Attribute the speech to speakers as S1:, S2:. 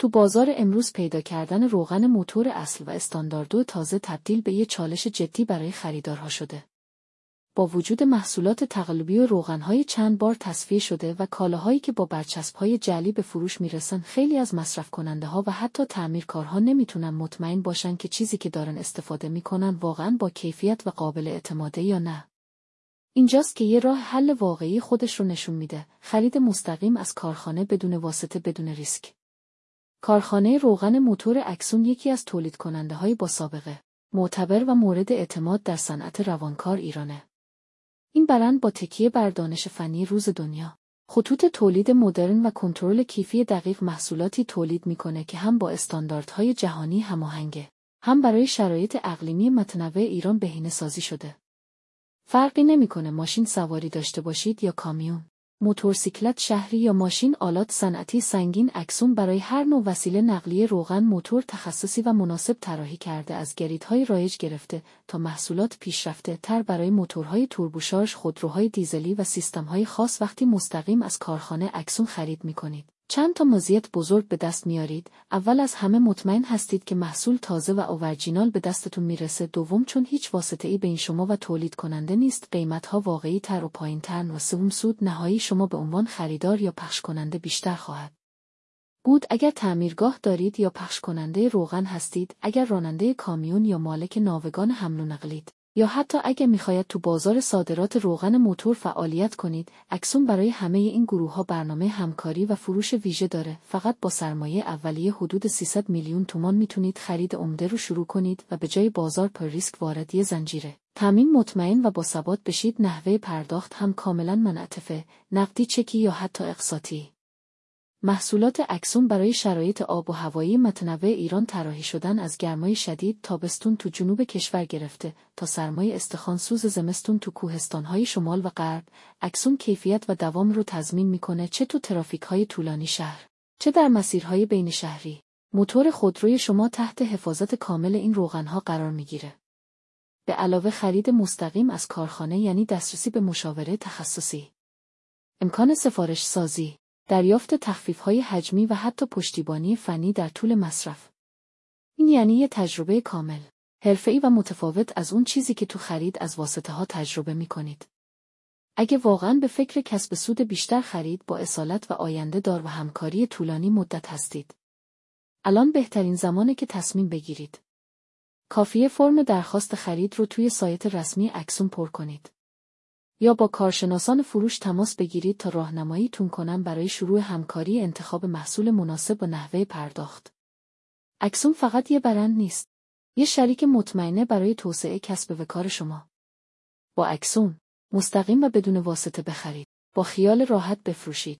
S1: تو بازار امروز پیدا کردن روغن موتور اصل و استانداردو تازه تبدیل به یه چالش جدی برای خریدارها شده. با وجود محصولات تقلبی و روغن‌های چند بار تصفیه شده و کالاهایی که با برچسب‌های جعلی به فروش میرسن، خیلی از مصرف کننده‌ها و حتی تعمیرکارها نمیتونن مطمئن باشن که چیزی که دارن استفاده میکنن واقعاً با کیفیت و قابل اعتماده یا نه. اینجاست که یه راه حل واقعی خودش رو نشون میده: خرید مستقیم از کارخانه بدون واسطه، بدون ریسک. کارخانه روغن موتور اکسون یکی از تولید کننده‌های با سابقه، معتبر و مورد اعتماد در صنعت روانکار ایرانه. این برند با تکیه بر دانش فنی روز دنیا، خطوط تولید مدرن و کنترل کیفی دقیق محصولاتی تولید میکنه که هم با استانداردهای جهانی هماهنگه، هم برای شرایط اقلیمی متنوع ایران بهینه‌سازی شده. فرقی نمیکنه ماشین سواری داشته باشید یا کامیون، موتورسیکلت شهری یا ماشین آلات صنعتی سنگین، اکسون برای هر نوع وسیله نقلیه روغن موتور تخصصی و مناسب طراحی کرده. از گریدهای رایج گرفته تا محصولات پیشرفته تر برای موتورهای توربوشارژ، خودروهای دیزلی و سیستم‌های خاص، وقتی مستقیم از کارخانه اکسون خرید می‌کنید، چند تا مزیت بزرگ به دست میارید. اول از همه مطمئن هستید که محصول تازه و اورجینال به دستتون میرسه. دوم، چون هیچ واسطه‌ای بین شما و تولید کننده نیست، قیمت‌ها واقعی تر و پایین‌تر. و سوم، سود نهایی شما به عنوان خریدار یا پخش کننده بیشتر خواهد بود. اگر تعمیرگاه دارید یا پخش کننده روغن هستید، اگر راننده کامیون یا مالک ناوگان حمل و نقلید، یا حتی اگه میخواید تو بازار صادرات روغن موتور فعالیت کنید، اکسون برای همه این گروه‌ها برنامه همکاری و فروش ویژه داره. فقط با سرمایه اولیه حدود 300 میلیون تومان میتونید خرید عمده رو شروع کنید و به جای بازار پر ریسک وارد یه زنجیره تامین مطمئن و با ثبات بشید. نحوه پرداخت هم کاملا منعطفه، نقدی، چکی یا حتی اقساطی. محصولات اکسون برای شرایط آب و هوایی متنوع ایران طراحی شدن، از گرمای شدید تابستون تو جنوب کشور گرفته تا سرمای استخوان‌سوز زمستون تو کوهستان‌های شمال و غرب. اکسون کیفیت و دوام رو تضمین میکنه، چه تو ترافیک‌های طولانی شهر، چه در مسیرهای بین شهری. موتور خودروی شما تحت حفاظت کامل این روغن‌ها قرار میگیره. به علاوه خرید مستقیم از کارخانه یعنی دسترسی به مشاوره تخصصی، امکان سفارش سازی، دریافت تخفیف‌های حجمی و حتی پشتیبانی فنی در طول مصرف. این یعنی یه تجربه کامل، حرفه‌ای و متفاوت از اون چیزی که تو خرید از واسطه‌ها تجربه می‌کنید. اگه واقعاً به فکر کسب سود بیشتر، خرید با اصالت و آینده دار و همکاری طولانی مدت هستید، الان بهترین زمانه که تصمیم بگیرید. کافیه فرم درخواست خرید رو توی سایت رسمی اکسون پر کنید، یا با کارشناسان فروش تماس بگیرید تا راهنماییتون کنن برای شروع همکاری، انتخاب محصول مناسب و نحوه پرداخت. اکسون فقط یه برند نیست، یه شریک مطمئنه برای توسعه کسب و کار شما. با اکسون مستقیم و بدون واسطه بخرید، با خیال راحت بفروشید.